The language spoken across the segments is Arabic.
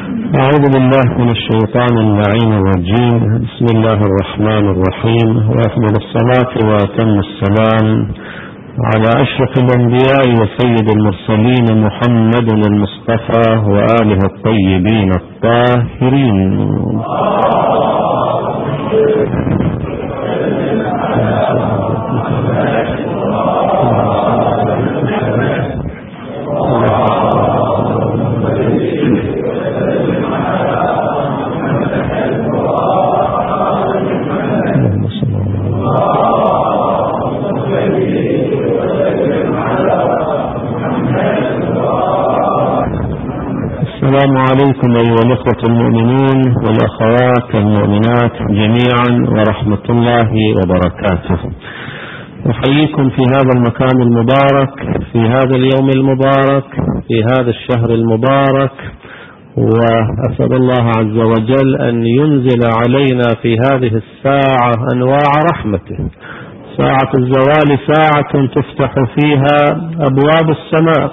أعوذ بالله من الشيطان اللعين الرجيم. بسم الله الرحمن الرحيم، وأفضل الصلاة وأتم السلام على أشرف الأنبياء وسيد المرسلين محمد المصطفى وآله الطيبين الطاهرين. السلام عليكم أيها الأخوة المؤمنون والأخوات المؤمنات جميعا ورحمة الله وبركاته. أحييكم في هذا المكان المبارك، في هذا اليوم المبارك، في هذا الشهر المبارك، وأسأل الله عز وجل أن ينزل علينا في هذه الساعة أنواع رحمته. ساعة الزوال ساعة تفتح فيها أبواب السماء،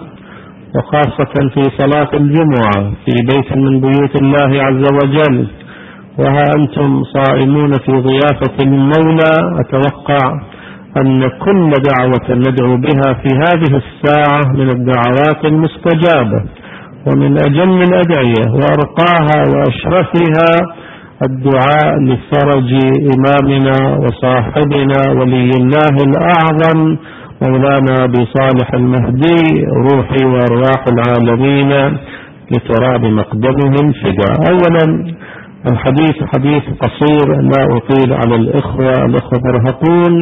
وخاصة في صلاة الجمعة في بيت من بيوت الله عز وجل، وها أنتم صائمون في ضيافة المولى. أتوقع أن كل دعوة ندعو بها في هذه الساعة من الدعوات المستجابة ومن أجل الأدعية وأرقاها وأشرفها الدعاء لفرج إمامنا وصاحبنا ولي الله الأعظم مولانا أبي صالح المهدي، روحي وأرواح العالمين لتراب مقدمهم فداء. أولا الحديث حديث قصير لا أطيل على الإخوة مرهقون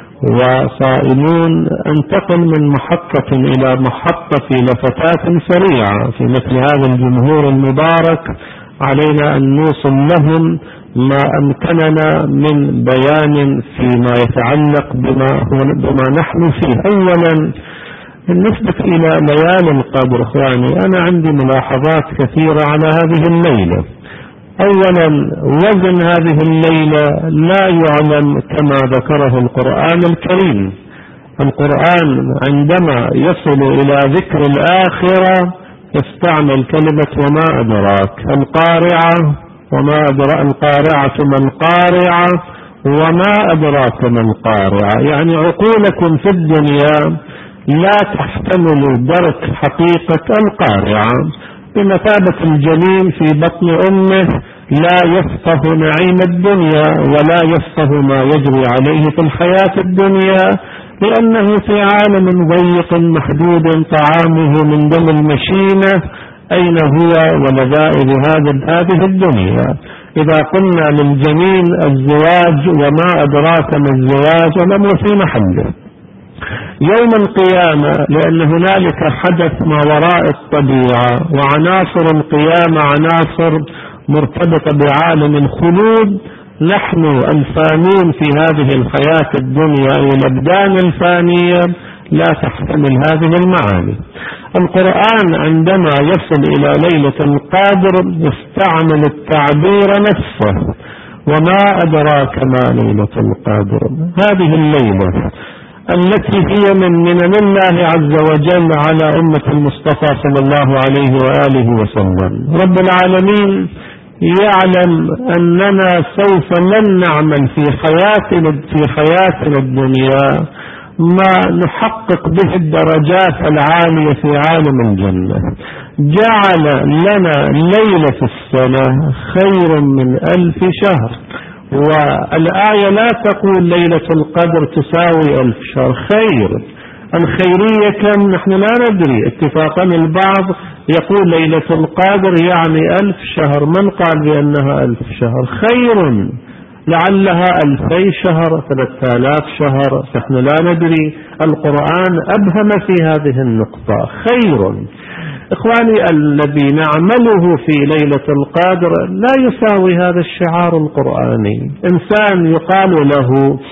وصائمون. أنتقل من محطة إلى محطة في لفتات سريعة. في مثل هذا الجمهور المبارك علينا أن نوصل لهم ما أمكننا من بيان فيما يتعلق بما نحن فيه. أولا بالنسبة إلى ليالي القدر إخواني، أنا عندي ملاحظات كثيرة على هذه الليلة. أولا وزن هذه الليلة لا يعلم كما ذكره القرآن الكريم. القرآن عندما يصل إلى ذكر الآخرة يستعمل كلمة وما أدراك، القارعة وما أدراك، القارعة ما القارعة وما أدراك ما القارعة. يعني عقولكم في الدنيا لا تحتمل درك حقيقة القارعة. بمثابة الجنين في بطن أمه لا يفقه نعيم الدنيا ولا يفقه ما يجري عليه في الحياة الدنيا، لأنه في عالم ضيق محدود طعامه من دم المشيمة. أين هو ولذائذ هذه الدنيا؟ إذا قلنا للجنين الزواج وما أدراك ما الزواج الأمر في محله. يوم القيامة لأن هنالك حدث ما وراء الطبيعة، وعناصر القيامة عناصر مرتبطة بعالم الخلود. نحن الفانون في هذه الحياة الدنيا والأبدان الفانية لا تحتمل هذه المعاني. القرآن عندما يصل إلى ليلة القدر يستعمل التعبير نفسه، وما أدراك ما ليلة القدر. هذه الليلة التي هي من منن الله عز وجل على أمة المصطفى صلى الله عليه وآله وسلم. رب العالمين يعلم أننا سوف لن نعمل في حياتنا الدنيا ما نحقق به الدرجات العالية في عالم الجنة. جعل لنا ليلة السنة خير من 1000 شهر، والآية لا تقول ليلة القدر تساوي 1000 شهر. خير الخيرية كم نحن لا ندري. اتفاقا البعض يقول ليلة القدر يعني 1000 شهر، من قال بأنها 1000 شهر؟ خير لعلها 2000 شهر 3000 شهر، نحن لا ندري. القرآن أبهم في هذه النقطة. خير إخواني الذي نعمله في ليلة القدر لا يساوي هذا الشعار القرآني. إنسان يقال له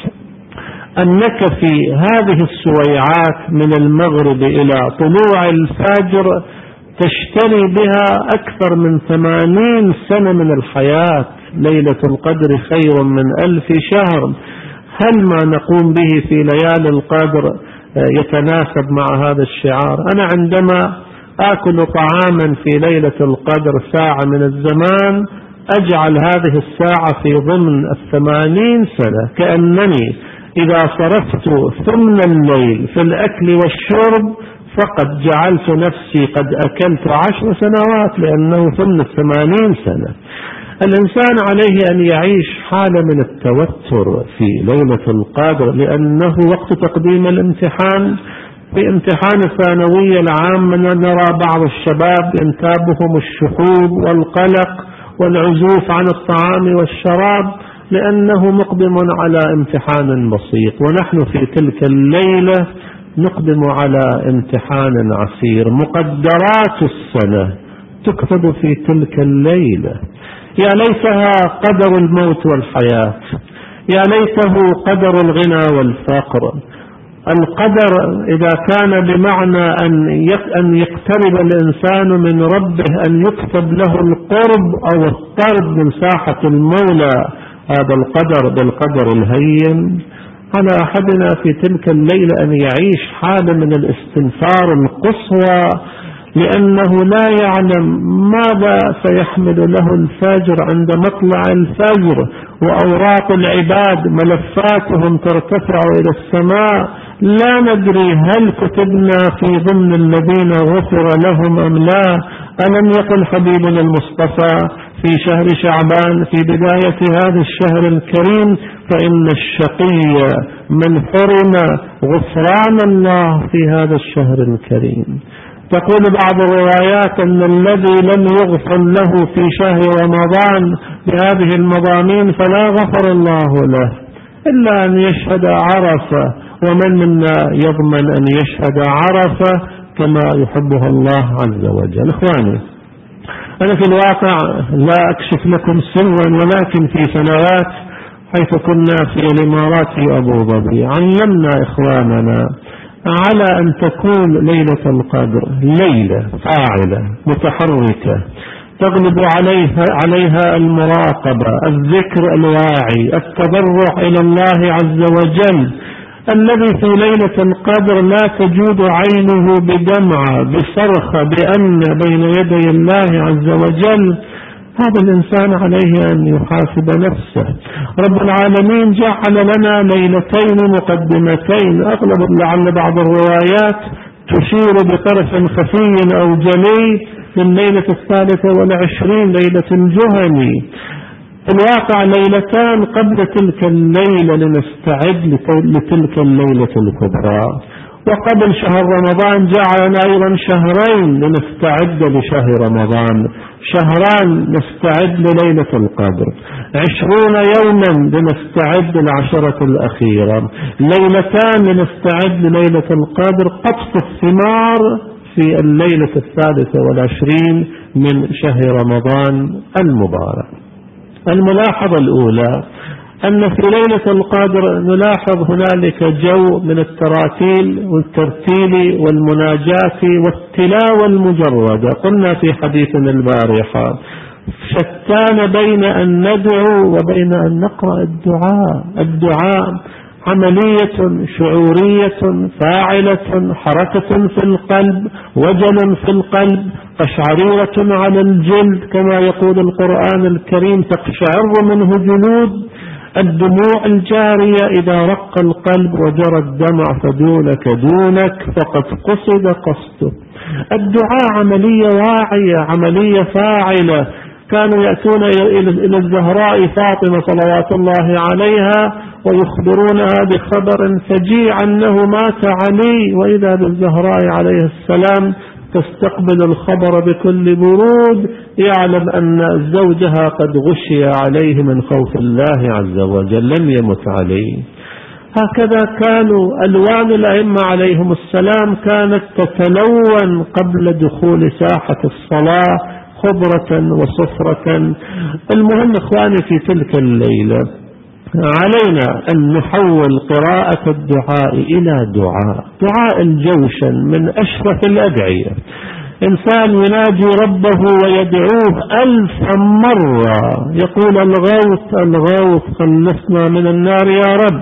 أنك في هذه السويعات من المغرب إلى طلوع الفجر تشتري بها أكثر من 80 سنة من الحياة. ليلة القدر خير من 1000 شهر. هل ما نقوم به في ليالي القدر يتناسب مع هذا الشعار؟ أنا عندما آكل طعاما في ليلة القدر ساعة من الزمان، أجعل هذه الساعة في ضمن 80 سنة، كأنني إذا صرفت ثمن الليل في الأكل والشرب فقد جعلت نفسي قد أكلت 10 سنوات، لأنه ثمن 80 سنة. الإنسان عليه أن يعيش حالة من التوتر في ليلة القدر، لأنه وقت تقديم الامتحان. في امتحان الثانوية العامة نرى بعض الشباب ينتابهم الشحوب والقلق والعزوف عن الطعام والشراب، لأنه مقدم على امتحان بسيط، ونحن في تلك الليلة نقدم على امتحان عسير. مقدرات السنة تكتب في تلك الليلة. يا ليتها قدر الموت والحياة، يا ليته قدر الغنى والفقر. القدر إذا كان بمعنى أن يقترب الإنسان من ربه، أن يكتب له القرب أو الطرد من ساحة المولى، هذا القدر بالقدر الهين. على أحدنا في تلك الليلة أن يعيش حالة من الاستنفار القصوى، لأنه لا يعلم ماذا سيحمل له الفجر عند مطلع الفجر، وأوراق العباد ملفاتهم ترتفع إلى السماء. لا ندري هل كتبنا في ضمن الذين غفر لهم أم لا. ألم يقل حبيبنا المصطفى في شهر شعبان في بداية هذا الشهر الكريم: فإن الشقي من حرم غفران الله في هذا الشهر الكريم. تقول بعض الروايات أن الذي لم يغفر له في شهر رمضان بهذه المضامين فلا غفر الله له إلا أن يشهد عرفة، ومن منا يضمن أن يشهد عرفة كما يحبها الله عز وجل. إخواني، أنا في الواقع لا أكشف لكم سرا، ولكن في سنوات حيث كنا في الإمارات في أبو ظبي علمنا إخواننا على أن تكون ليلة القدر ليلة فاعلة متحركة تغلب عليها المراقبة، الذكر الواعي، التضرع إلى الله عز وجل، الذي في ليلة القدر لا تجود عينه بدمعة بصرخة بأن بين يدي الله عز وجل. هذا الإنسان عليه أن يحاسب نفسه. رب العالمين جعل لنا ليلتين مقدمتين، أغلب لعل بعض الروايات تشير بطرف خفي أو جلي لليلة 23 ليلة الجهني. الواقع ليلتان قبل تلك الليلة لنستعد لتلك الليلة الكبرى، وقبل شهر رمضان جعلنا أيضا شهرين لنستعد لشهر رمضان، شهران نستعد لليلة القدر، 20 يوما لنستعد للعشرة الأخيرة، ليلتان لنستعد لليلة القدر، قطف الثمار في الليلة 23 من شهر رمضان المبارك. الملاحظة الأولى أن في ليلة القدر نلاحظ هنالك جو من التراتيل والترتيل والمناجاة والتلاوة المجردة. قلنا في حديثنا البارحة شتان بين أن ندعو وبين أن نقرأ الدعاء. الدعاء عملية شعورية فاعلة، حركة في القلب، وجل في القلب، قشعريرة على الجلد كما يقول القرآن الكريم: تقشعر منه جلود. الدموع الجارية إذا رق القلب وجرى الدمع فدونك دونك فقد قصد قصده. الدعاء عملية واعية، عملية فاعلة. كانوا يأتون إلى الزهراء فاطمة صلوات الله عليها ويخبرونها بخبر فجيع أنه مات علي، وإذا بالزهراء عليه السلام تستقبل الخبر بكل برود، يعلم أن زوجها قد غشي عليه من خوف الله عز وجل، لم يمت عليه. هكذا كانوا ألوان الأئمة عليهم السلام كانت تتلون قبل دخول ساحة الصلاة خضرة وصفرة. المهم إخواني في تلك الليلة علينا أن نحول قراءة الدعاء إلى دعاء الجوشن من أشرف الأدعية. إنسان يناجي ربه ويدعوه 1000 مرة، يقول: الغوث الغوث خلصنا من النار يا رب،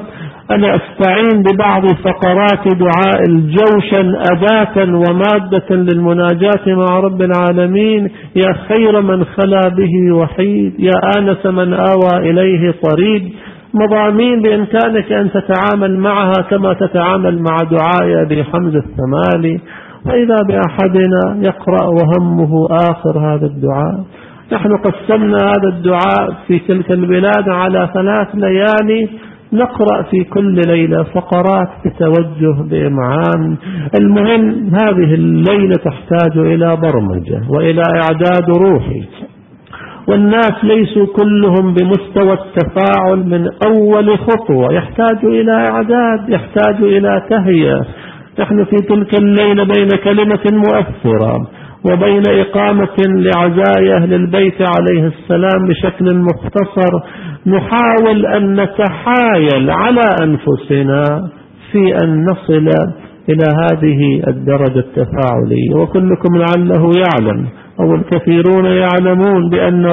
أنا أستعين ببعض فقرات دعاء الجوشن أداة ومادة للمناجاة مع رب العالمين. يا خير من خلا به وحيد، يا آنس من آوى إليه طريد. مضامين بإمكانك أن تتعامل معها كما تتعامل مع دعاء أبي حمزة الثمالي. وإذا بأحدنا يقرأ وهمه آخر هذا الدعاء. نحن قسمنا هذا الدعاء في تلك البلاد على 3 ليالي، نقرأ في كل ليلة فقرات بتوجه بإمعان. المهم هذه الليلة تحتاج إلى برمجة وإلى إعداد روحي، والناس ليسوا كلهم بمستوى التفاعل من أول خطوة، يحتاج إلى إعداد، يحتاج إلى تهيئة. نحن في تلك الليلة بين كلمة مؤثرة وبين إقامة لعزاء أهل البيت عليه السلام بشكل مختصر، نحاول أن نتحايل على أنفسنا في أن نصل إلى هذه الدرجة التفاعلية. وكلكم لعله يعلم أو الكثيرون يعلمون بأن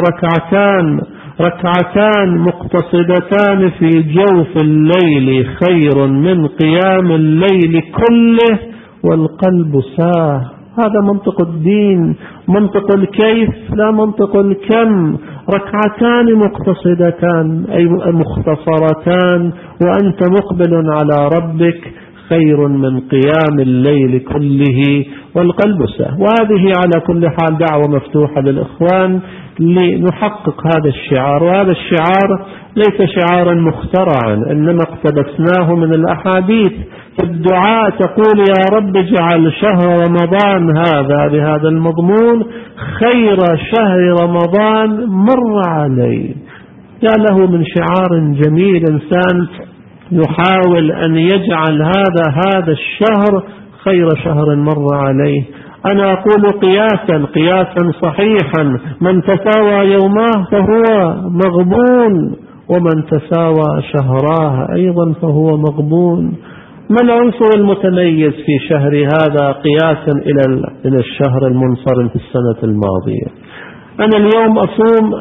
ركعتان مقتصدتان في جوف الليل خير من قيام الليل كله والقلب ساه. هذا منطق الدين، منطق الكيف لا منطق الكم. ركعتان مقتصدتان أي مختصرتان وأنت مقبل على ربك خير من قيام الليل كله والقلب ساه. وهذه على كل حال دعوة مفتوحة للإخوان لنحقق هذا الشعار. وهذا الشعار ليس شعارا مخترعا، إنما اقتبسناه من الأحاديث. في الدعاء تقول يا رب اجعل شهر رمضان هذا بهذا المضمون خير شهر رمضان مر علي. يا له من شعار جميل، إنسان يحاول أن يجعل هذا الشهر خير شهر مر عليه. أنا أقول قياسا صحيحا، من تساوى يوماه فهو مغبون، ومن تساوى شهراه أيضا فهو مغبون. ما العنصر المتميز في شهر هذا قياسا إلى الشهر المنصرم في السنة الماضية؟ أنا اليوم أصوم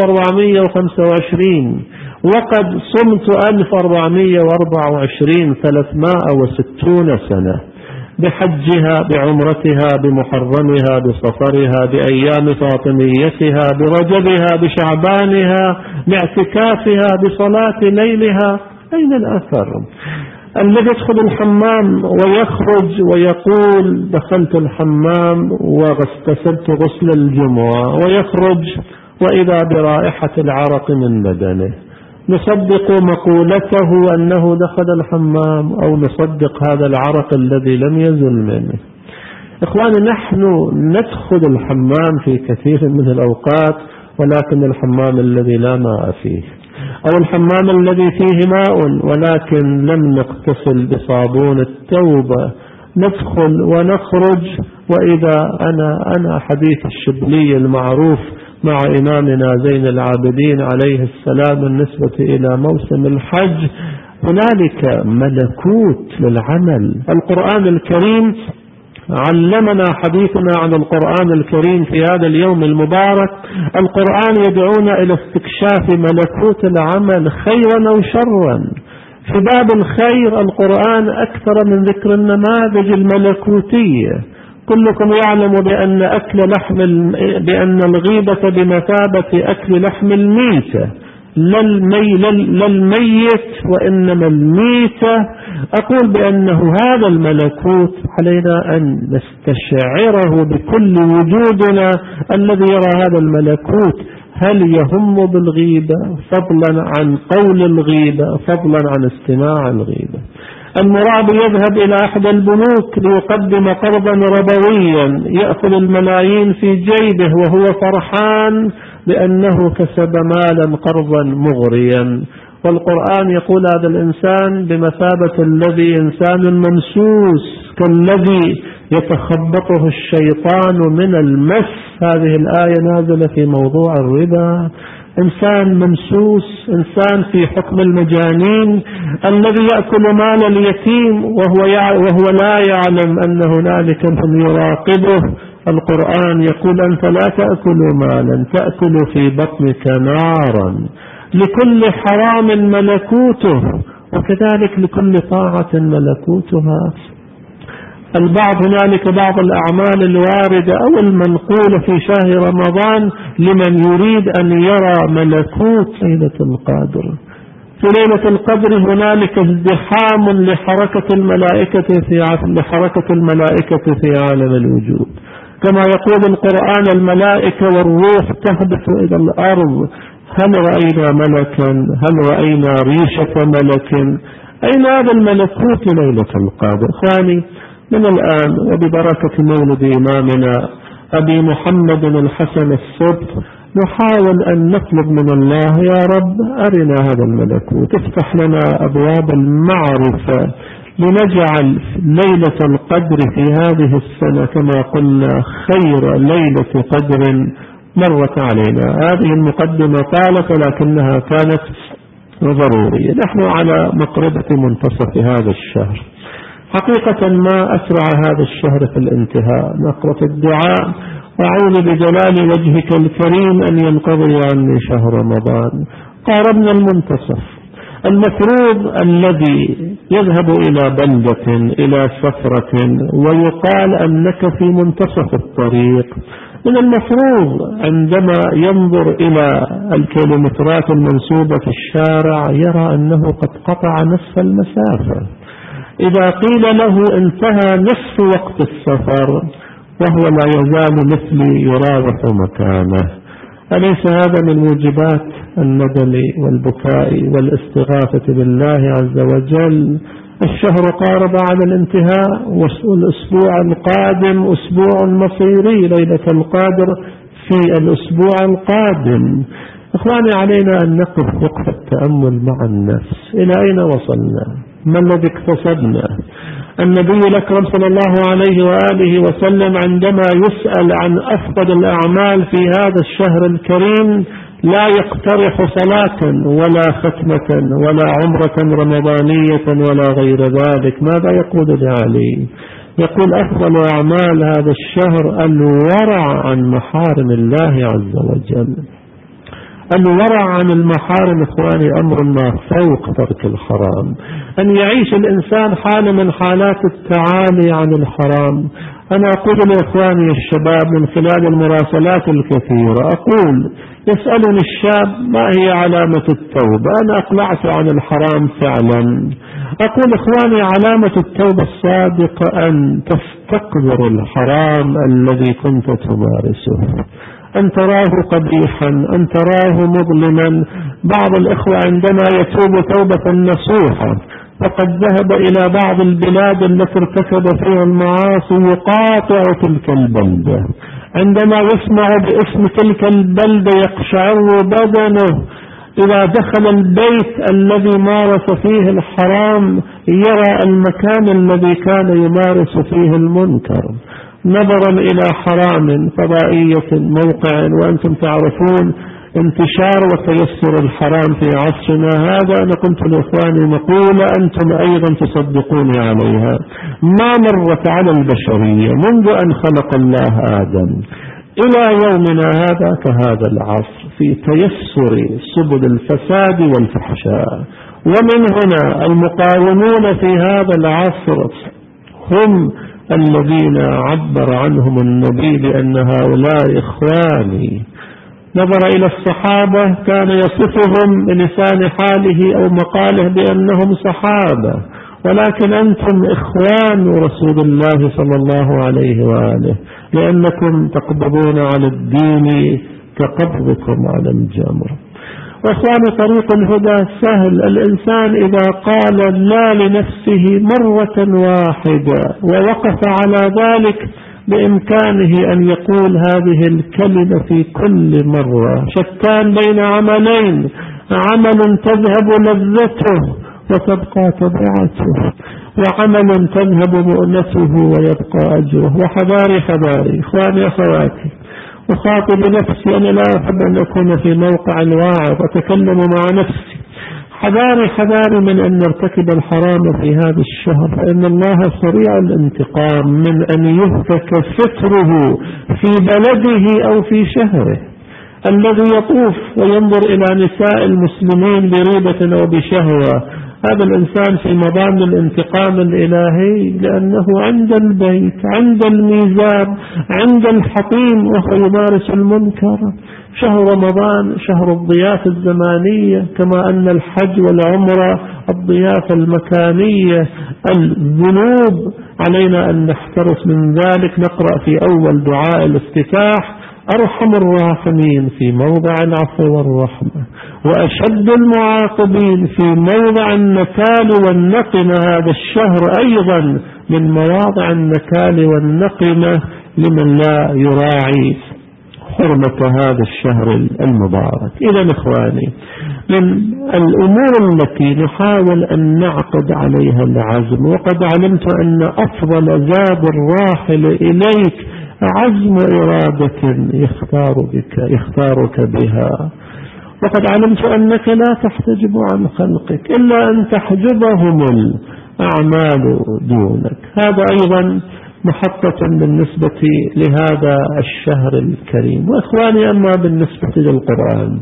1425 وقد صمت 1424 360 سنة، بحجها بعمرتها بمحرمها بصفرها بأيام فاطميتها برجبها بشعبانها باعتكافها بصلاة ليلها. أين الأثر؟ الذي يدخل الحمام ويخرج ويقول دخلت الحمام واغتسلت غسل الجمعة، ويخرج وإذا برائحة العرق من بدنه، نصدق مقولته أنه دخل الحمام أو نصدق هذا العرق الذي لم يزل منه؟ إخواني، نحن ندخل الحمام في كثير من الأوقات، ولكن الحمام الذي لا ماء فيه، أو الحمام الذي فيه ماء ولكن لم نغتسل بصابون التوبة، ندخل ونخرج. وإذا أنا حديث الشبلي المعروف مع إمامنا زين العابدين عليه السلام بالنسبة إلى موسم الحج، هنالك ملكوت للعمل. القرآن الكريم علمنا حديثنا عن القرآن الكريم في هذا اليوم المبارك. القرآن يدعونا إلى استكشاف ملكوت العمل خيرا أو شرا. في باب الخير القرآن أكثر من ذكر النماذج الملكوتية. كلكم يعلم بأن الغيبة بمثابة أكل لحم الميتة، لا الميت وإنما الميتة. أقول بأنه هذا الملكوت علينا أن نستشعره بكل وجودنا. الذي يرى هذا الملكوت هل يهم بالغيبة فضلا عن قول الغيبة، فضلا عن استماع الغيبة؟ المرابي يذهب إلى أحد البنوك ليقدم قرضا ربويا، يأخذ الملايين في جيبه وهو فرحان بأنه كسب مالا قرضا مغريا. والقرآن يقول هذا الإنسان بمثابة الذي إنسان منسوس كالذي يتخبطه الشيطان من المس. هذه الآية نازلة في موضوع الربا. إنسان منسوس، إنسان في حكم المجانين، الذي يأكل مال اليتيم وهو لا يعلم أن هنالك من يراقبه. القرآن يقول أنت لا تأكل مالا، تأكل في بطنك نارا. لكل حرام ملكوته وكذلك لكل طاعة ملكوتها. البعض هنالك بعض الأعمال الواردة أو المنقولة في شهر رمضان لمن يريد أن يرى ملكوت ليلة القدر. في ليلة القدر هنالك ازدحام لحركة الملائكة في عالم الوجود، كما يقول القرآن: الملائكة والروح تهبط إلى الأرض، هل رأينا ملكا؟ هل رأينا ريشة ملك؟ أين هذا الملكوت ليلة القدر؟ إخواني، من الآن وببركة مولد إمامنا أبي محمد الحسن السبط نحاول أن نطلب من الله: يا رب أرنا هذا الملكوت، افتح لنا أبواب المعرفة لنجعل ليلة القدر في هذه السنة كما قلنا خير ليلة قدر مرت علينا. هذه المقدمة طالت ولكنها كانت ضرورية. نحن على مقربة منتصف هذا الشهر، حقيقة ما أسرع هذا الشهر في الانتهاء. نقرأ الدعاء: أعوذ بجلال وجهك الكريم أن ينقضي عني شهر رمضان. قاربنا المنتصف. المفروض الذي يذهب إلى بلدة إلى سفرة ويقال أنك في منتصف الطريق، من المفروض عندما ينظر إلى الكيلومترات المنسوبة في الشارع يرى أنه قد قطع نصف المسافة. إذا قيل له انتهى نصف وقت السفر وهو لا يزال مثلي يراوح مكانه، أليس هذا من موجبات الندم والبكاء والاستغاثة بالله عز وجل؟ الشهر قارب على الانتهاء، والأسبوع القادم أسبوع مصيري، ليلة القدر في الأسبوع القادم. إخواني، علينا أن نقف وقف التأمل مع النفس. إلى أين وصلنا؟ ما الذي اكتسبنا؟ النبي الأكرم صلى الله عليه وآله وسلم عندما يسأل عن أفضل الأعمال في هذا الشهر الكريم لا يقترح صلاة ولا ختمة ولا عمرة رمضانية ولا غير ذلك. ماذا يقول لعلي؟ يقول: أفضل أعمال هذا الشهر الورع عن محارم الله عز وجل. الورع عن المحارم إخواني أمر ما فوق ترك الحرام. أن يعيش الإنسان حالة من حالات التعالي عن الحرام. أنا أقول لإخواني الشباب من خلال المراسلات الكثيرة، أقول: يسألني الشاب: ما هي علامة التوبة؟ أنا أقلعت عن الحرام فعلا. أقول: إخواني، علامة التوبة الصادقة أن تستقذر الحرام الذي كنت تمارسه، أن تراه قبيحا، أن تراه مظلما. بعض الإخوة عندما يتوب توبة نصوحة فقد ذهب إلى بعض البلاد التي ارتكب فيها المعاصي يقاطع تلك البلدة. عندما يسمع باسم تلك البلدة يقشعر بدنه. إذا دخل البيت الذي مارس فيه الحرام يرى المكان الذي كان يمارس فيه المنكر. نظرا إلى حرام فضائية موقع، وأنتم تعرفون انتشار وتيسر الحرام في عصرنا هذا. أنا قلت لإخواني مقولة أنتم أيضا تصدقوني عليها: ما مرت على البشرية منذ أن خلق الله آدم إلى يومنا هذا كهذا العصر في تيسر سبل الفساد والفحشاء. ومن هنا المقاومون في هذا العصر هم الذين عبر عنهم النبي بأن هؤلاء إخواني. نظر إلى الصحابة كان يصفهم بلسان حاله أو مقاله بأنهم صحابة، ولكن أنتم إخوان رسول الله صلى الله عليه وآله، لأنكم تقبضون على الدين كقبضكم على الجمر. وإخواني، طريق الهدى سهل. الإنسان إذا قال لا لنفسه مرة واحدة ووقف على ذلك بإمكانه أن يقول هذه الكلمة في كل مرة. شتان بين عملين: عمل تذهب لذته وتبقى تبعته، وعمل تذهب مؤنته ويبقى أجره. وحذاري حذاري إخواني أخواتي، أخاطب نفسي، أنا لا أحب أن أكون في موقع الواعظ أتكلم مع نفسي. حذاري حذاري من أن نرتكب الحرام في هذا الشهر، فإن الله سريع الانتقام من أن يهتك ستره في بلده أو في شهره. الذي يطوف وينظر إلى نساء المسلمين بريبة أو بشهوة هذا الإنسان في مضان الانتقام الإلهي، لأنه عند البيت، عند الميزان، عند الحطيم، وهو يمارس المنكر. شهر رمضان شهر الضيافة الزمانية، كما أن الحج والعمرة الضيافة المكانية. الذنوب علينا أن نحترس من ذلك. نقرأ في أول دعاء الافتتاح: أرحم الراحمين في موضع العفو والرحمة، وأشد المعاقبين في موضع النكال والنقمة. هذا الشهر أيضا من مواضع النكال والنقمة لمن لا يراعي حرمة هذا الشهر المبارك. إذا إخواني، من الأمور التي نحاول أن نعقد عليها العزم، وقد علمت أن أفضل زاد الراحل إليك عزم إرادة يختارك بها، وقد علمت أنك لا تحتجب عن خلقك إلا أن تحجبهم الأعمال دونك. هذا أيضا محطة بالنسبة لهذا الشهر الكريم. وإخواني، أما بالنسبة للقرآن،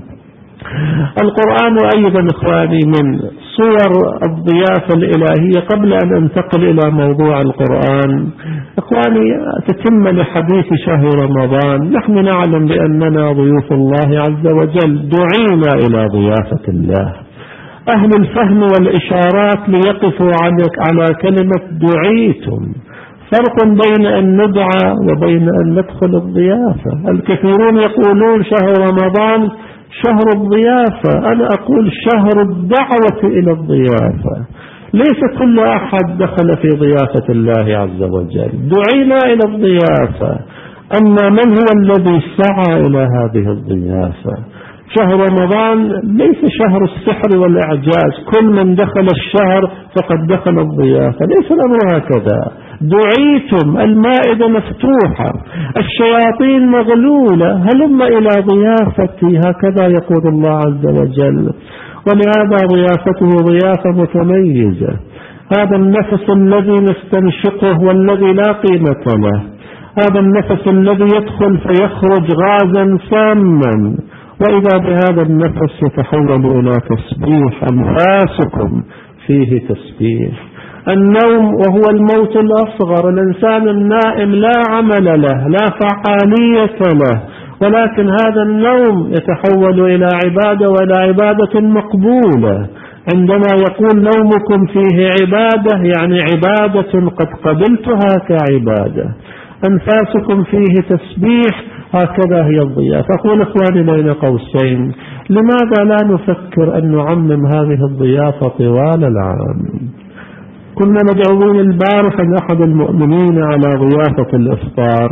القرآن أيضا إخواني من صور الضيافة الإلهية. قبل أن أنتقل إلى موضوع القرآن إخواني، تتم لحديث شهر رمضان. نحن نعلم بأننا ضيوف الله عز وجل، دعينا إلى ضيافة الله. أهل الفهم والإشارات ليقفوا على كلمة دعيتم. فرق بين أن ندعى وبين أن ندخل الضيافة. الكثيرون يقولون شهر رمضان شهر الضيافة، أنا أقول شهر الدعوة إلى الضيافة. ليس كل أحد دخل في ضيافة الله عز وجل، دعينا إلى الضيافة. أما من هو الذي سعى إلى هذه الضيافة؟ شهر رمضان ليس شهر السحر والإعجاز، كل من دخل الشهر فقد دخل الضيافة. ليس الأمر هكذا. دعيتم، المائدة مفتوحة، الشياطين مغلولة، هلم إلى ضيافتي، هكذا يقول الله عز وجل. ولهذا ضيافته ضيافة متميزة. هذا النفس الذي نستنشقه والذي لا قيمة له، هذا النفس الذي يدخل فيخرج غازا ساما، وإذا بهذا النفس يتحول إلى تسبيح. أنفاسكم فيه تسبيح. النوم وهو الموت الأصغر. الإنسان النائم لا عمل له، لا فعالية له، ولكن هذا النوم يتحول إلى عبادة، وإلى عبادة مقبولة. عندما يقول نومكم فيه عبادة، يعني عبادة قد قبلتها كعبادة. أنفاسكم فيه تسبيح، هكذا هي الضيافة. أقول إخواني بين قوسين، لماذا لا نفكر أن نعمم هذه الضيافة طوال العام؟ كنا مدعوين البارحة لأحد المؤمنين على ضيافة الإفطار.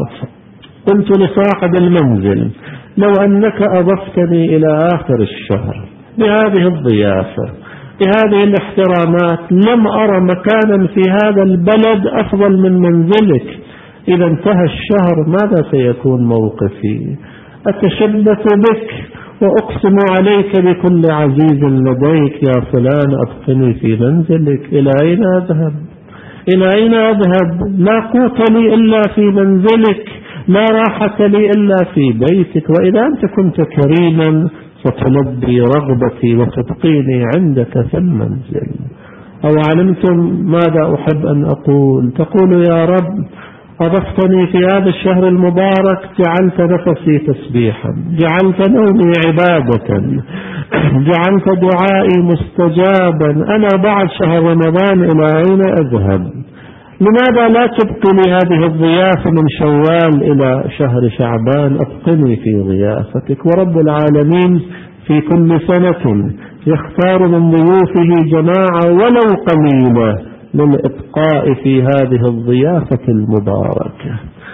قلت لصاحب المنزل: لو أنك أضفتني إلى آخر الشهر بهذه الضيافة، بهذه الاحترامات، لم أرى مكانا في هذا البلد أفضل من منزلك. إذا انتهى الشهر ماذا سيكون موقفي؟ أتشبث بك وأقسم عليك بكل عزيز لديك: يا فلان أبقني في منزلك. إلى أين أذهب؟ إلى أين أذهب؟ لا قوت لي إلا في منزلك، لا راحة لي إلا في بيتك. وإذا أنت كنت كريما ستلبي رغبتي وتبقيني عندك في المنزل. أو علمتم ماذا أحب أن أقول؟ تقول: يا رب، أضفتني في هذا الشهر المبارك، جعلت نفسي تسبيحا، جعلت نومي عبادة، جعلت دعائي مستجابا. أنا بعد شهر رمضان إلى أين أذهب؟ لماذا لا تبقي لي هذه الضيافة من شوال إلى شهر شعبان؟ أبقني في ضيافتك. ورب العالمين في كل سنة يختار من ضيوفه جماعة ولو قليلة للإبقاء في هذه الضيافة المباركة.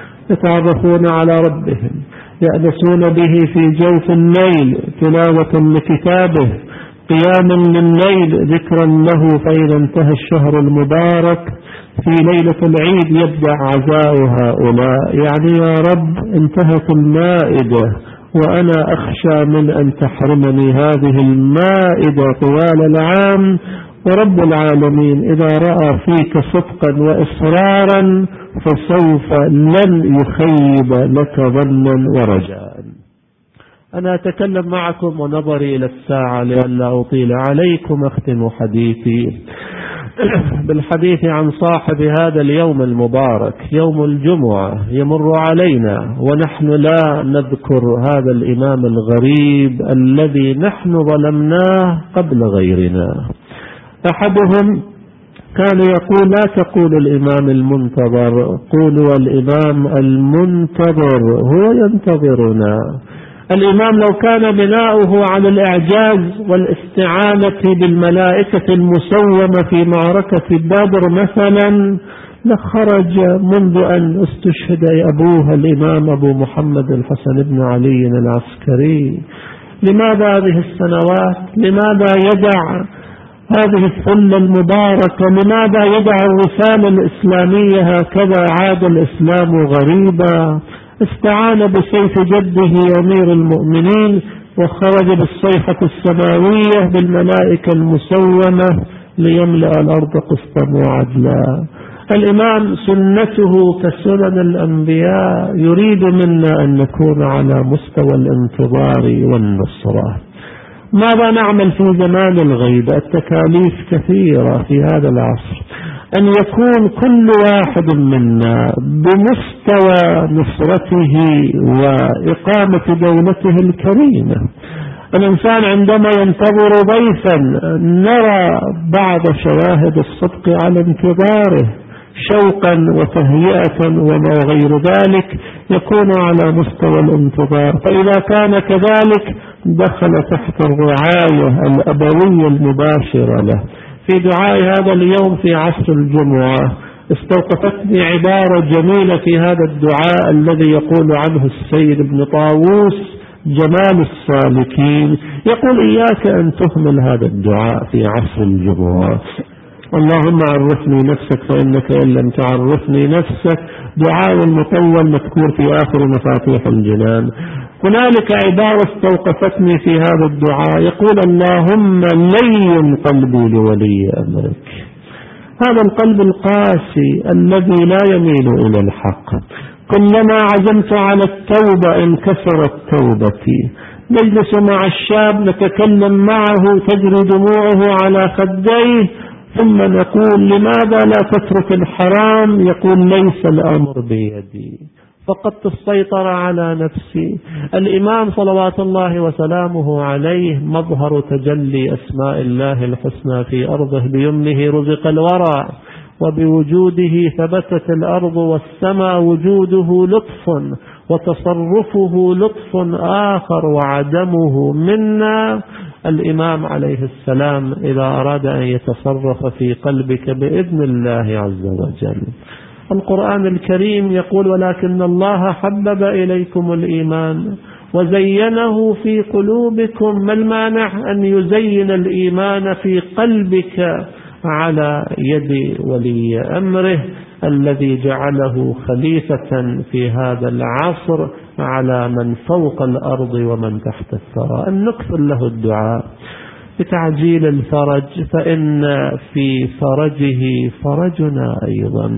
يتعرفون على ربهم، يأنسون به في جوف الليل، تلاوة لكتابه، قياما لليل، ذكرا له. فإذا انتهى الشهر المبارك في ليلة العيد يبدأ عزاء هؤلاء، يعني يا رب انتهت المائدة وأنا أخشى من أن تحرمني هذه المائدة طوال العام. ورب العالمين إذا رأى فيك صدقا وإصرارا فسوف لن يخيب لك ظنا ورجاء. أنا أتكلم معكم ونظري إلى الساعة لئلا أطيل عليكم. أختم حديثي بالحديث عن صاحب هذا اليوم المبارك، يوم الجمعة يمر علينا ونحن لا نذكر هذا الإمام الغريب الذي نحن ظلمناه قبل غيرنا. أحدهم كان يقول: لا تقولوا الإمام المنتظر، قولوا الإمام المنتظر، هو ينتظرنا. الإمام لو كان بناؤه على الإعجاز والاستعانة بالملائكة المسومة في معركة بدر مثلا لخرج منذ أن استشهد أبوه الإمام أبو محمد الحسن بن علي العسكري. لماذا هذه السنوات؟ لماذا يدع هذه السنة المباركة؟ لماذا يدع الرسالة الإسلامية هكذا؟ عاد الإسلام غريبا. استعان بسيف جده أمير المؤمنين وخرج بالصيحة السماوية بالملائكة المسومة ليملأ الأرض قسطا وعدلا. الإمام سنته كسنن الأنبياء، يريد منا أن نكون على مستوى الانتظار والنصرة. ماذا نعمل في زمان الغيبة؟ التكاليف كثيرة في هذا العصر. أن يكون كل واحد منا بمستوى نصرته وإقامة دولته الكريمة. الإنسان عندما ينتظر ضيفا نرى بعض شواهد الصدق على انتظاره شوقا وتهيئة وما غير ذلك، يكون على مستوى الانتظار. فإذا كان كذلك دخل تحت الرعاية الأبوية المباشرة له. في دعاء هذا اليوم في عصر الجمعة استوقفتني عبارة جميلة في هذا الدعاء الذي يقول عنه السيد ابن طاووس جمال السالكين، يقول: إياك أن تهمل هذا الدعاء في عصر الجمعة. اللهم عرفني نفسك فإنك إن لم تعرفني نفسك. دعاء مطول مذكور في آخر مفاتيح الجنان. هنالك عبارة استوقفتني في هذا الدعاء، يقول: اللهم لين قلبي لولي أمرك. هذا القلب القاسي الذي لا يميل إلى الحق. كلما عزمت على التوبة انكسرت توبتي. نجلس مع الشاب نتكلم معه تجري دموعه على خديه، ثم نقول: لماذا لا تترك الحرام؟ يقول: ليس الأمر بيدي، فقدت السيطرة على نفسي. الإمام صلوات الله وسلامه عليه مظهر تجلي أسماء الله الحسنى في أرضه. بيمنه رزق الورى وبوجوده ثبتت الأرض والسماء. وجوده لطف وتصرفه لطف آخر وعدمه منا. الإمام عليه السلام إذا أراد أن يتصرف في قلبك بإذن الله عز وجل. القرآن الكريم يقول: ولكن الله حبب إليكم الإيمان وزينه في قلوبكم. ما المانع أن يزين الإيمان في قلبك على يد ولي أمره الذي جعله خليفة في هذا العصر على من فوق الأرض ومن تحت الثرى. أن نكثر له الدعاء بتعجيل الفرج، فإن في فرجه فرجنا أيضا.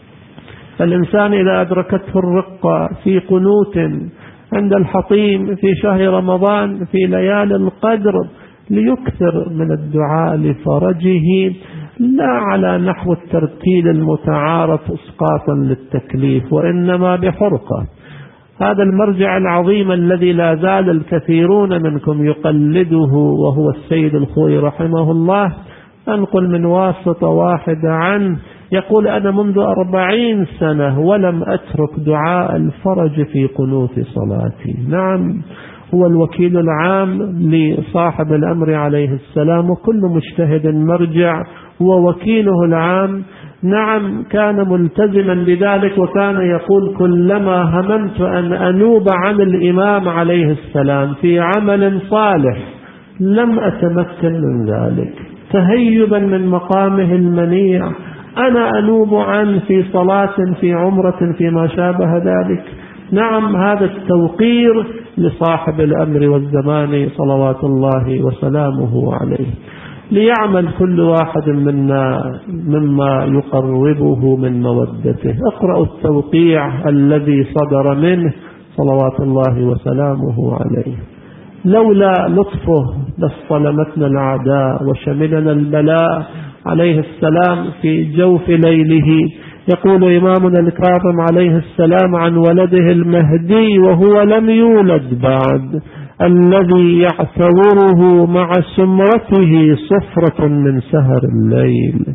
الإنسان إذا أدركته الرقة في قنوت عند الحطيم في شهر رمضان في ليالي القدر ليكثر من الدعاء لفرجه، لا على نحو الترتيل المتعارف إسقاطا للتكليف، وإنما بحرقة. هذا المرجع العظيم الذي لا زال الكثيرون منكم يقلده وهو السيد الخوئي رحمه الله، أنقل من واسطة واحدة عنه يقول: أنا منذ 40 سنة ولم أترك دعاء الفرج في قنوت صلاتي. نعم، هو الوكيل العام لصاحب الأمر عليه السلام، وكل مجتهد مرجع هو وكيله العام. نعم، كان ملتزما بذلك، وكان يقول: كلما هممت أن أنوب عن الإمام عليه السلام في عمل صالح لم أتمكن من ذلك، تهيبا من مقامه المنيع. أنا أنوب عنه في صلاة، في عمرة، في ما شابه ذلك. نعم، هذا التوقير لصاحب الأمر والزمان صلوات الله وسلامه عليه. ليعمل كل واحد منا مما يقربه من مودته. اقرأوا التوقيع الذي صدر منه صلوات الله وسلامه عليه. لولا لطفه لاصطلمتنا الأعداء وشملنا البلاء عليه السلام في جوف ليله. يقول إمامنا الكاظم عليه السلام عن ولده المهدي وهو لم يولد بعد: الذي يعتبره مع سمرته صفرة من سهر الليل.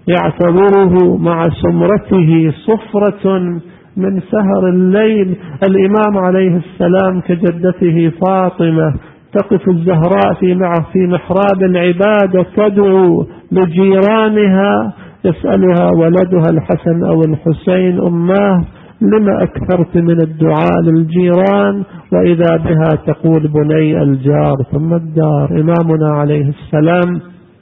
يعتبره مع سمرته صفرة من سهر الليل. الإمام عليه السلام كجدته فاطمة تقف الزهراء في محراب العبادة تدعو لجيرانها، يسألها ولدها الحسن أو الحسين: أماه لما أكثرت من الدعاء للجيران؟ وإذا بها تقول: بني الجار ثم الدار. إمامنا عليه السلام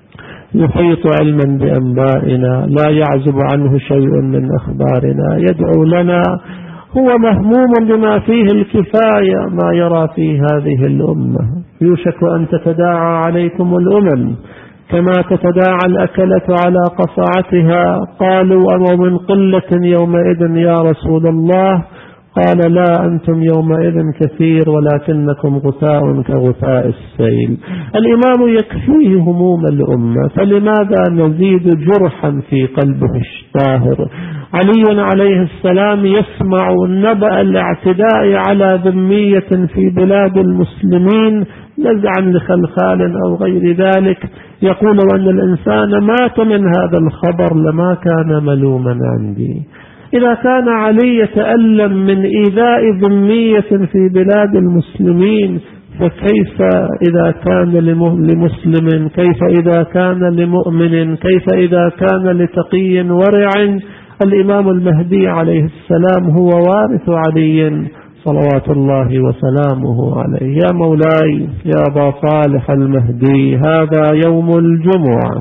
يحيط علما بأنبائنا، لا يعزب عنه شيء من أخبارنا، يدعو لنا، هو مهموم بما فيه الكفاية ما يرى في هذه الأمة. يوشك أن تتداعى عليكم الأمم كما تتداعى الأكلة على قصعتها. قالوا: أو من قلة يومئذ يا رسول الله؟ قال: لا، أنتم يومئذ كثير ولكنكم غثاء كغثاء السيل. الإمام يكفيه هموم الأمة، فلماذا نزيد جرحا في قلبه الطاهر؟ علي عليه السلام يسمع نبأ الاعتداء على ذمية في بلاد المسلمين نزعا لخلخال أو غير ذلك، يقول: وأن الإنسان مات من هذا الخبر لما كان ملوما عندي. إذا كان علي يتألم من إيذاء ذمية في بلاد المسلمين، فكيف إذا كان لمسلم؟ كيف إذا كان لمؤمن؟ كيف إذا كان لتقي ورع؟ الإمام المهدي عليه السلام هو وارث علي صلوات الله وسلامه عليه. يا مولاي يا أبا صالح المهدي، هذا يوم الجمعة،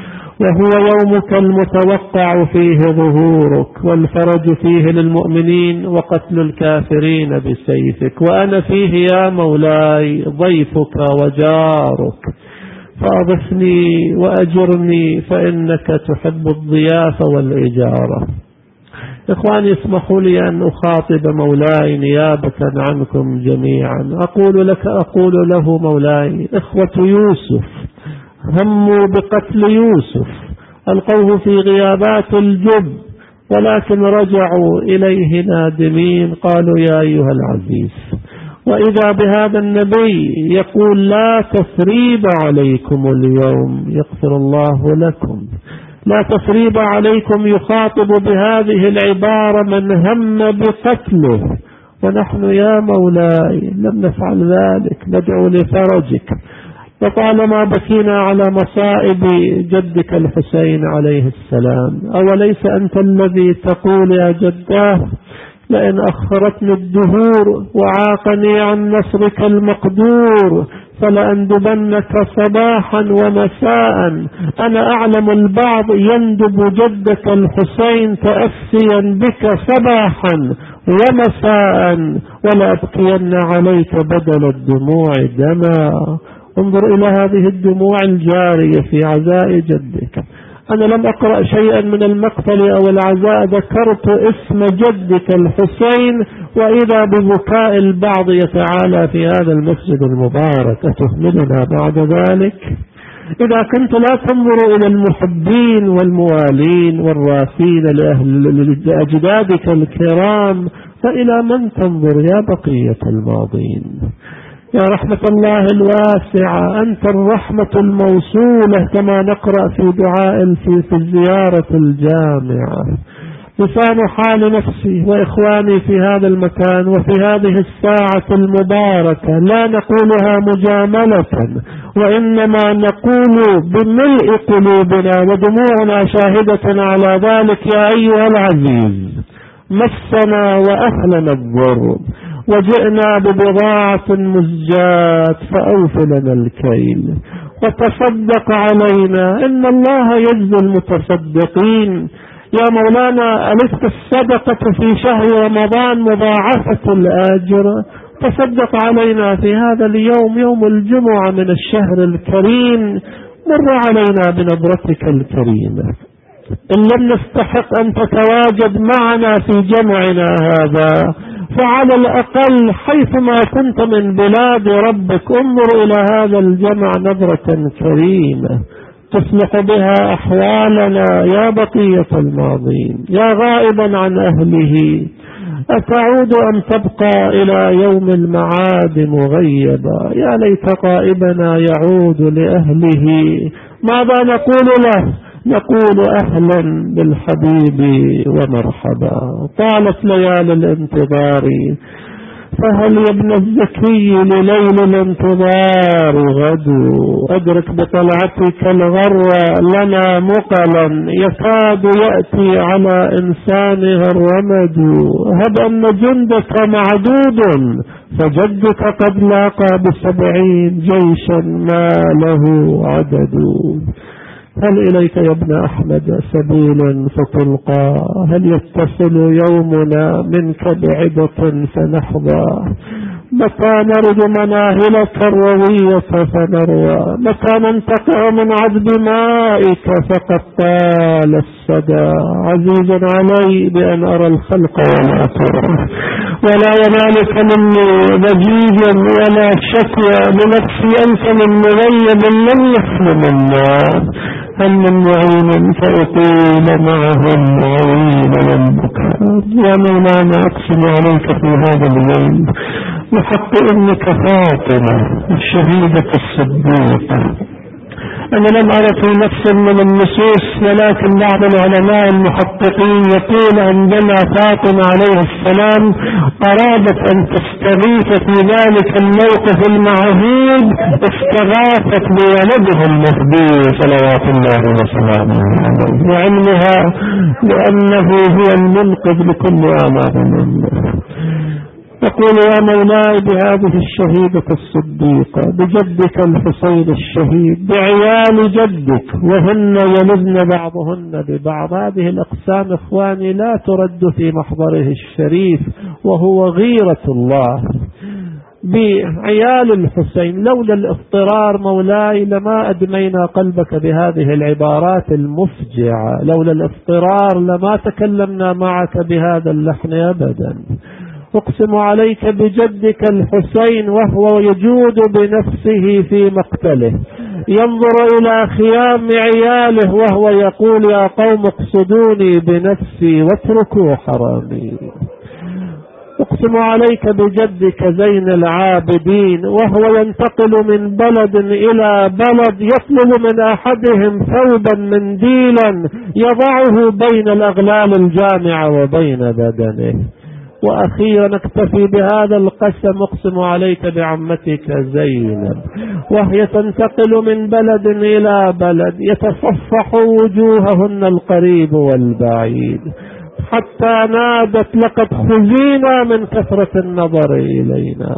وهو يومك المتوقع فيه ظهورك والفرج فيه للمؤمنين وقتل الكافرين بسيفك، وأنا فيه يا مولاي ضيفك وجارك، فأضفني وأجرني فإنك تحب الضيافة والإجارة. إخواني، اسمحوا لي أن أخاطب مولاي نيابة عنكم جميعا. أقول له: مولاي، إخوة يوسف هموا بقتل يوسف، ألقوه في غيابات الجب، ولكن رجعوا إليه نادمين. قالوا: يا أيها العزيز. وإذا بهذا النبي يقول: لا تثريب عليكم اليوم يغفر الله لكم، لا تثريب عليكم، يخاطب بهذه العبارة من هم بقتله، ونحن يا مولاي لم نفعل ذلك، ندعو لفرجك. وطالما بكينا على مصائب جدك الحسين عليه السلام، أوليس أنت الذي تقول يا جداه: لئن أخرتني الدهور وعاقني عن نصرك المقدور فلأندبنك صباحا ومساء. أنا أعلم البعض يندب جدك الحسين تأسيا بك صباحا ومساء، ولا أبكين عليك بدل الدموع دما. انظر إلى هذه الدموع الجارية في عزاء جدك. أنا لم أقرأ شيئا من المقتل أو العزاء ذكرت اسم جدك الحسين، وإذا ببكاء البعض يتعالى في هذا المسجد المبارك. أتهملنا بعد ذلك؟ إذا كنت لا تنظر إلى المحبين والموالين والرافين لأجدادك الكرام، فإلى من تنظر يا بقية الماضين؟ يا رحمة الله الواسعة، أنت الرحمة الموصولة كما نقرأ في دعاء في الزيارة الجامعة. لسان حال نفسي وإخواني في هذا المكان وفي هذه الساعة المباركة لا نقولها مجاملة، وإنما نقول بملء قلوبنا ودموعنا شاهدة على ذلك. يا أيها العزيز، مسنا وأهلنا الضر، وجئنا ببضاعة مزجاة فأوف لنا الكيل وتصدق علينا، إن الله يجزي المتصدقين. يا مولانا، ألست الصدقة في شهر رمضان مضاعفة الآجر؟ تصدق علينا في هذا اليوم، يوم الجمعة من الشهر الكريم، مر علينا بنظرتك الكريمة. إن لم نستحق أن تتواجد معنا في جمعنا هذا، فعلى الأقل حيثما كنت من بلاد ربك انظر إلى هذا الجمع نظرة كريمة تصلح بها أحوالنا يا بقية الماضين، يا غائبا عن أهله أتعود أم تبقى إلى يوم المعاد مغيبا؟ يا ليت غائبنا يعود لأهله. ماذا نقول له؟ نقول أهلا بالحبيب ومرحبا، طالت ليالي الانتظار، فهل يا ابن الزكي لليل الانتظار غدو، أدرك بطلعتك الغر لنا مقلا، يكاد يأتي على إنسانها الرمد، هب أن جندك معدود فجدك قد لاقى ب70 جيشا ما له عدد. هل إليك يا ابن أحمد سبيل فتلقى؟ هل يتصل يومنا منك بعدة فنحظى؟ متى نرد مناهلك الروية فنروى؟ متى ننتقع من عذب مائك فقد طال الصدى؟ عزيز علي بأن أرى الخلق ولا ترى، ولا ينالك مني ضجيج ولا شكوى لنفسي أنت من مغيب لم يحل منا. هل من معين فأطيل معهم عويل البكاء؟ يا مولانا أقسم عليك في هذا اليوم بحق ابنك فاطمة الشهيدة الصديقة. أنا لم أرى في نفس من النصوص، ولكن بعض العلماء المحققين يقول عندما فاطمة عليه السلام أرادت أن تستغيث في ذلك الموقف المعهود استغاثت بولده المهدي صلوات الله وسلامه عليه، وعلمها بأنه هو المنقذ لكل أعمال الأمة. يقول يا مولاي بهذه الشهيدة الصديقة، بجدك الحسين الشهيد، بعيال جدك وهن يلذن بعضهن ببعض، هذه الأقسام إخواني لا ترد في محضره الشريف وهو غيرة الله. بعيال الحسين لولا الاضطرار مولاي لما أدمينا قلبك بهذه العبارات المفجعة، لولا الاضطرار لما تكلمنا معك بهذا اللحن أبدا. أقسم عليك بجدك الحسين وهو يجود بنفسه في مقتله، ينظر إلى خيام عياله وهو يقول يا قوم اقصدوني بنفسي واتركوا حرامي. أقسم عليك بجدك زين العابدين وهو ينتقل من بلد إلى بلد يطلب من أحدهم ثوبا منديلا يضعه بين الأغلال الجامعة وبين بدنه. وأخيرا اكتفي بهذا القسم، اقسم عليك بعمتك زينب وهي تنتقل من بلد إلى بلد يتصفح وجوههن القريب والبعيد حتى نادت لقد خزينا من كثرة النظر إلينا.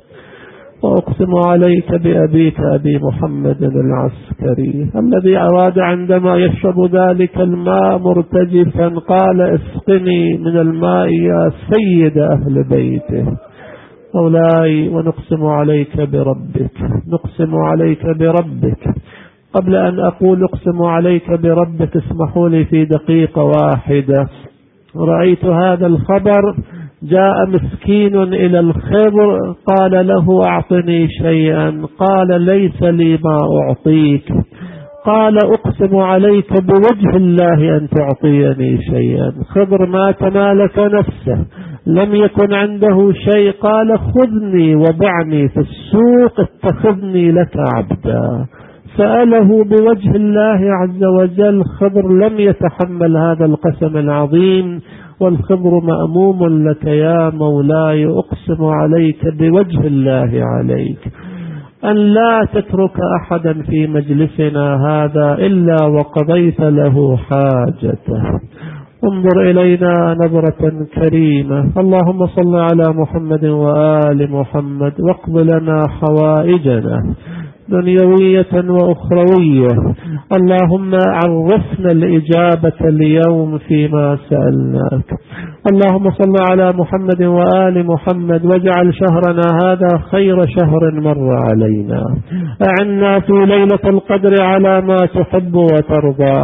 وأقسم عليك بأبيك أبي محمد العسكري الذي أراد عندما يشرب ذلك الماء مرتجفا قال اسقني من الماء يا سيد أهل بيته. مولاي ونقسم عليك بربك، نقسم عليك بربك. قبل أن أقول اقسم عليك بربك اسمحوا لي في دقيقة واحدة. رأيت هذا الخبر، جاء مسكين إلى الخضر قال له أعطني شيئا، قال ليس لي ما أعطيك. قال أقسم عليك بوجه الله أن تعطيني شيئا. خضر ما تمالك نفسه، لم يكن عنده شيء، قال خذني وبعني في السوق اتخذني لك عبدا. سأله بوجه الله عز وجل. خضر لم يتحمل هذا القسم العظيم، والخضر مأموم لك يا مولاي. أقسم عليك بوجه الله عليك أن لا تترك أحدا في مجلسنا هذا إلا وقضيت له حاجته. انظر إلينا نظرة كريمة. اللهم صل على محمد وآل محمد واقض لنا حوائجنا دنيوية وأخروية. اللهم عرفنا الإجابة اليوم فيما سألناك. اللهم صل على محمد وآل محمد واجعل شهرنا هذا خير شهر مر علينا. أعنا في ليلة القدر على ما تحب وترضى.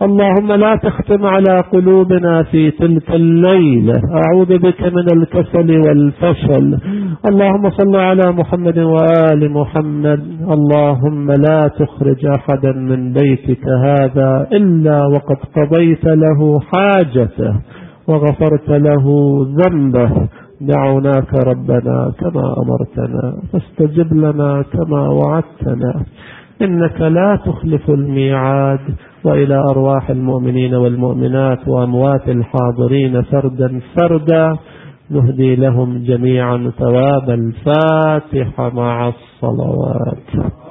اللهم لا تختم على قلوبنا في تلك الليلة. أعوذ بك من الكسل والفشل. اللهم صل على محمد وآل محمد. اللهم لا تخرج أحدا من بيتك هذا إلا وقد قضيت له حاجته وغفرت له ذنبه. دعوناك ربنا كما أمرتنا فاستجب لنا كما وعدتنا، إنك لا تخلف الميعاد. وإلى أرواح المؤمنين والمؤمنات وأموات الحاضرين فردا فردا نهدي لهم جميعا ثواب الفاتحة مع الصلوات.